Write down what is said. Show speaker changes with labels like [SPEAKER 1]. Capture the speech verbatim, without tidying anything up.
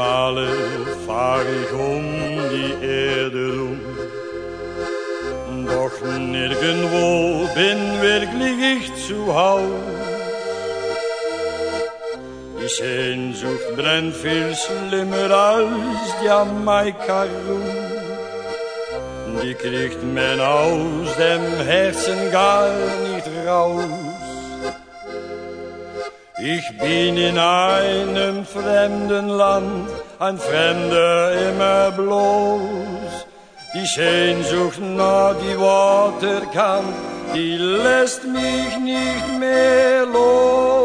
[SPEAKER 1] Male fahr ich um die Erde rum, doch nirgendwo bin wirklich ich zu Haus. Die Sehnsucht brennt viel schlimmer als die Jamaika-Rum, die kriegt man aus dem Herzen gar nicht raus. Ich bin in einem fremden Land, ein Fremder immer bloß. Die Sehnsucht nach die Waterkant, die lässt mich nicht mehr los.